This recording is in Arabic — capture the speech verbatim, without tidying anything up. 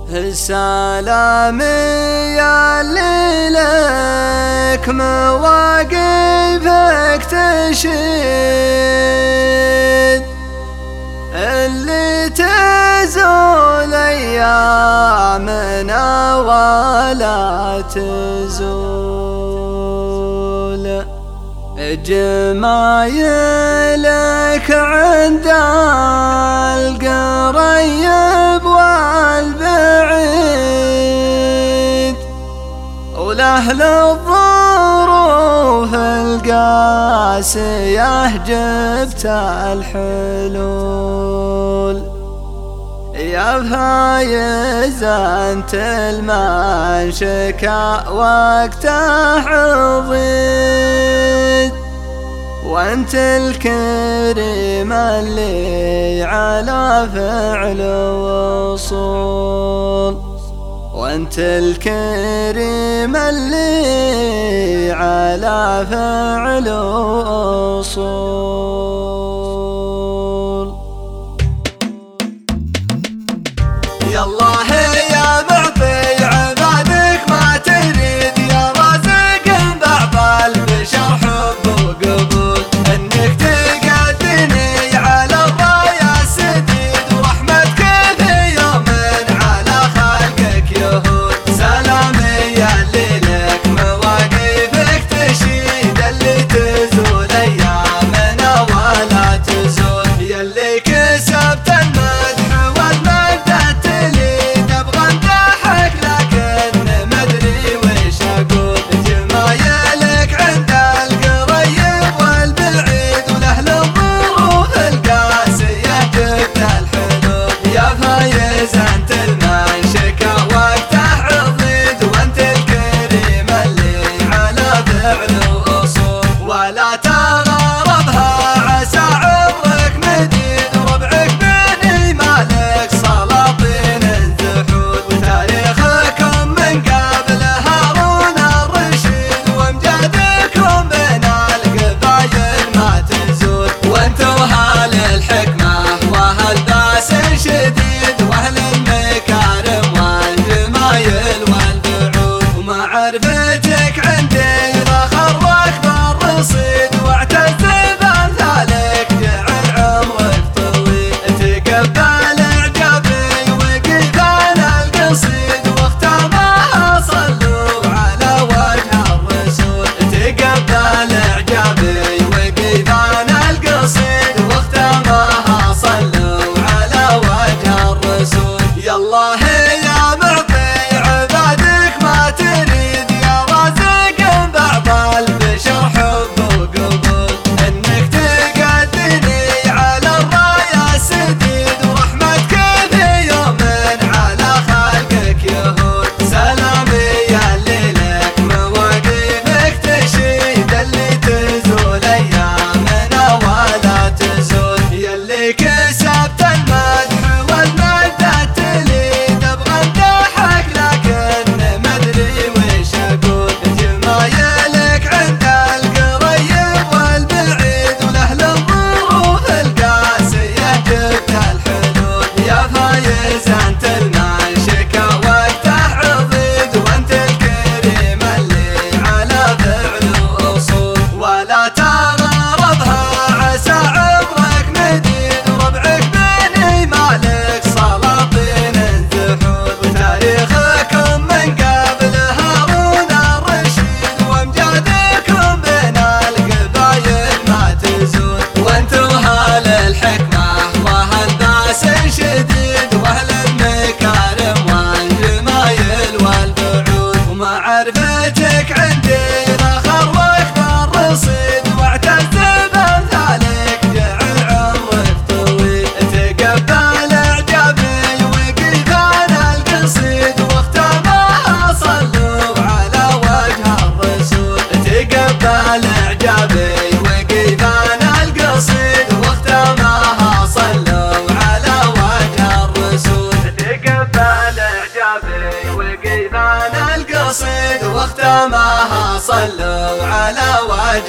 السلام يا اللي لك مواقفك تشد، اللي تزول أيامنا ولا تزول، جمايلك عند القريب والبعيد، ولأهل الظروف القاسية جبت الحلول. يا فايز انت المنشكى وقته عضيد، وانت الكريم اللي على فعل وصول، وانت الكريم اللي على فعل وصول. يا الله يا معطي عبادك ما تريد، يا رازق بعض البشر حب وقبول، انك تقدني على الراية السديد، ورحمتك في يوم على خلقك يهود. سلامي يا اللي لك مواقفك تشيد، اللي تزول ايامنا ولا تزول، يا اللي كسبت المدح والمجد التليد. ابغى امدحك لكن مدري وش اقول، جمايلك عند القريب والبعيد، ولأهل الظروف القاسية جبت الحلول. يا فايز انت المنشكى وقته عضيد، وانت الكريم اللي على فعل واصول، ولا تغربها عسى عمرك مديد، وربعك بني مالك سلاطين الزحود، وتاريخكم من قبل هارون الرشيد، وامجادكم بين القبايل ما تزول، وانتو اهل الحكمة واهل باس شديد، واهل المكارم والجمايل والبعود، ومعرفتك عندي ذخر واكبر رصيد، واعتز بامثالك جعل عمرك طويل. تقبل اعجابي وقيفان القصيد، واختامها صلوا على وجه الرسول. تقبل اعجابي وقيفان القصيد، واختامها صلوا على وجه الرسول. يا الله يا معطي عبادك ما تريد، يا رازق بعض البشر حب وقبول، انك تقدني على الراية السديد، ورحمتك في يوم على خلقك يهود. سلامي يا اللي لك مواقفك تشيد، اللي تزول ايامنا ولا تزول، يا اللي كسبت المدح والمجد التليد. ابغى امدحك لكن مدري وش اقول، جمايلك عند القريب والبعيد، ولأهل الظروف القاسية جبت الحلول. يا فايز انت المنشكى وقته عضيد، وانت الكريم اللي على فعل واصول، ولا تغربها عسى عمرك مديد، وربعك بني مالك سلاطين الزحود، وتاريخكم من قبل هارون الرشيد، وامجادكم بين القبايل ما تزول، وانتو اهل الحكمة واهل باس شديد، واهل المكارم والجمايل والبعود، ومعرفتك عندي ذخر واكبر رصيد، واعتز بامثالك جعل عمرك طويل. تقبل اعجابي وقيفان القصيد، واختامها صلوا على وجه الرسول. تقبل اعجابي وقيفان القصيد، واختامها صلوا على وجه الرسول. تقبل اعجابي وقيفان القصيد، واختامها صلوا على وجه